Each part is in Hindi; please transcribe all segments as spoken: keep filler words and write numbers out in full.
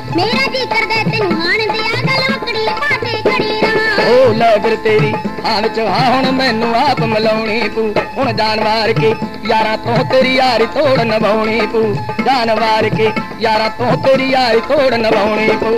मेरा जी कर दे तेन हान दिया गल वकड़ी पाते खड़ी रहा ओ लगर तेरी हां विच हां मैनू आप मिलाउणी पू हुण जान वार के यारा तो तेरी यारी तोड़ निभाउणी पू जान वार के यारा तो तेरी यारी तोड़ निभाउणी पू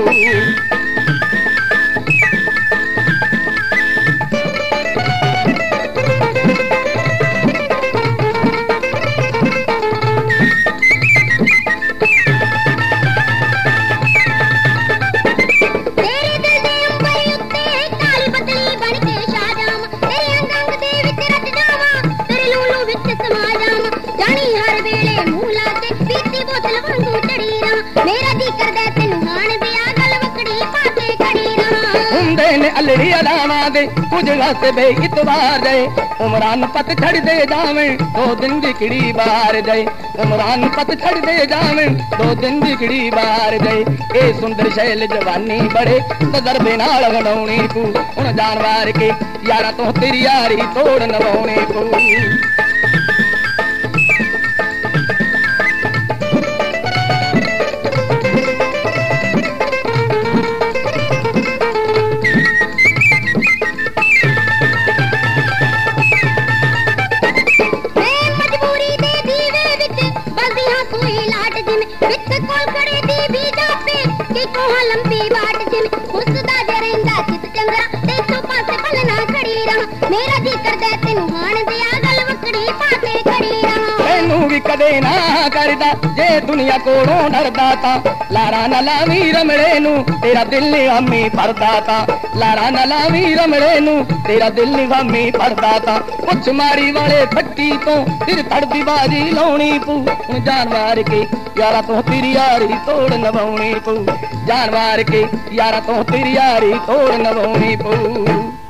अलड़ी अलावा दे कुछ गाते बे इतवार दे उमरान पत छड़ दे जावे दो दिन दिकड़ी बाहर जाए उमरान पत छड़ दे जावे दो दिन दिकड़ी बाहर जाए ए सुंदर शैल जवानी बड़े सदर बेनाल गणौणी तू उन जानवार के यारा तो तेरी यारी तोड़ नवाउने को मेरा जी कर दे तेन हान दिया गल वकड़ी पाते खड़ी रहा तेनू भी कदे ना करदा जे दुनिया कोलों डरदा ता लारा न लावी रमड़े नू तेरा दिल नी हमी भरदा ता लारा न लावी रमड़े नू तेरा दिल नी हमी भरदा ता कुछ मारी वाले फट्टी तो फिर तड़दी बाजी लाउणी पू जानवार के यारा तो तेरी यारी तोड़ नवाउणी पू जानवार के यारा तो तेरी यारी तोड़ नवाउणी पू।